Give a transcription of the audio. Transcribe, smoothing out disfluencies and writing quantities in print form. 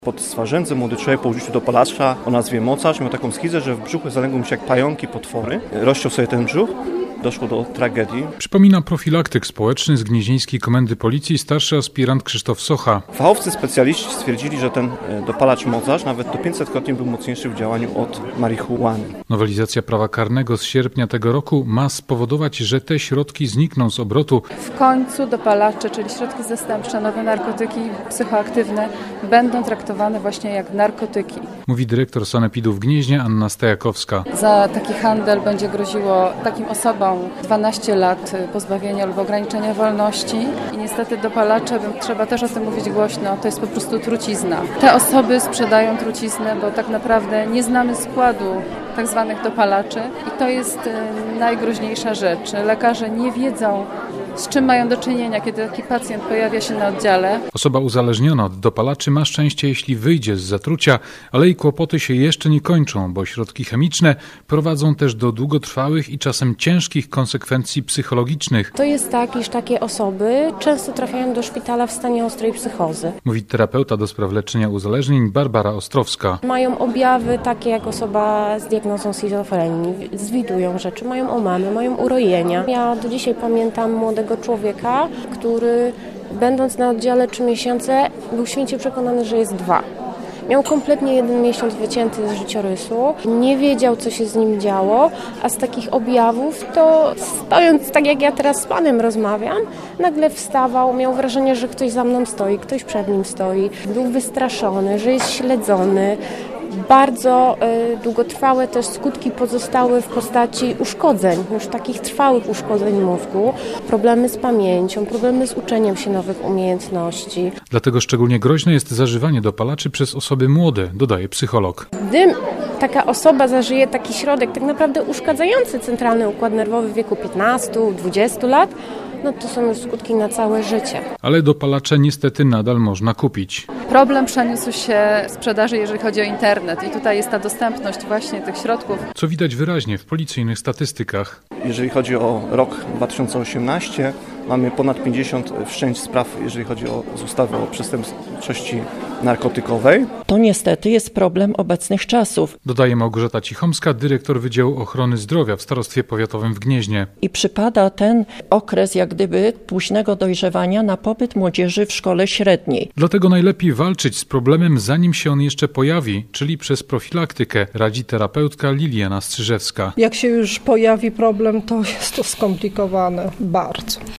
Pod Swarzędzem młody człowiek po użyciu dopalacza o nazwie mocarz miał taką schizę, że w brzuchu zalęgły mu się jak pająki, potwory. Rozciął sobie ten brzuch. Doszło do tragedii. Przypomina profilaktyk społeczny z Gnieźnieńskiej Komendy Policji starszy aspirant Krzysztof Socha. Fachowcy specjaliści stwierdzili, że ten dopalacz mocarz nawet do 500-krotnie był mocniejszy w działaniu od marihuany. Nowelizacja prawa karnego z sierpnia tego roku ma spowodować, że te środki znikną z obrotu. W końcu dopalacze, czyli środki zastępcze, nowe narkotyki psychoaktywne będą traktowane właśnie jak narkotyki. Mówi dyrektor sanepidu w Gnieźnie Anna Stajakowska. Za taki handel będzie groziło takim osobom 12 lat pozbawienia lub ograniczenia wolności i niestety dopalacze, trzeba też o tym mówić głośno, to jest po prostu trucizna. Te osoby sprzedają truciznę, bo tak naprawdę nie znamy składu tak zwanych dopalaczy i to jest najgroźniejsza rzecz. Lekarze nie wiedzą, z czym mają do czynienia, kiedy taki pacjent pojawia się na oddziale. Osoba uzależniona od dopalaczy ma szczęście, jeśli wyjdzie z zatrucia, ale jej kłopoty się jeszcze nie kończą, bo środki chemiczne prowadzą też do długotrwałych i czasem ciężkich konsekwencji psychologicznych. To jest tak, iż takie osoby często trafiają do szpitala w stanie ostrej psychozy. Mówi terapeuta do spraw leczenia uzależnień Barbara Ostrowska. Mają objawy takie jak osoba z diagnozą schizofrenii, zwidują rzeczy, mają omamy, mają urojenia. Ja do dzisiaj pamiętam młodego człowieka, który będąc na oddziale 3 miesiące był święcie przekonany, że jest 2. Miał kompletnie 1 miesiąc wycięty z życiorysu, nie wiedział, co się z nim działo, a z takich objawów to stojąc tak jak ja teraz z panem rozmawiam, nagle wstawał, miał wrażenie, że ktoś za mną stoi, ktoś przed nim stoi, był wystraszony, że jest śledzony. Bardzo długotrwałe też skutki pozostały w postaci uszkodzeń, już takich trwałych uszkodzeń mózgu, problemy z pamięcią, problemy z uczeniem się nowych umiejętności. Dlatego szczególnie groźne jest zażywanie dopalaczy przez osoby młode, dodaje psycholog. Gdy taka osoba zażyje taki środek tak naprawdę uszkadzający centralny układ nerwowy w wieku 15-20 lat, no to są już skutki na całe życie. Ale dopalacze niestety nadal można kupić. Problem przeniósł się w sprzedaży, jeżeli chodzi o internet i tutaj jest ta dostępność właśnie tych środków. Co widać wyraźnie w policyjnych statystykach. Jeżeli chodzi o rok 2018, mamy ponad 50 wszczęć spraw, jeżeli chodzi o z ustawy o przestępczości narkotykowej. To niestety jest problem obecnych czasów. Dodaje Małgorzata Cichomska, dyrektor Wydziału Ochrony Zdrowia w Starostwie Powiatowym w Gnieźnie. I przypada ten okres jak gdyby późnego dojrzewania na pobyt młodzieży w szkole średniej. Dlatego najlepiej walczyć z problemem, zanim się on jeszcze pojawi, czyli przez profilaktykę, radzi terapeutka Liliana Strzyżewska. Jak się już pojawi problem, to jest to skomplikowane bardzo.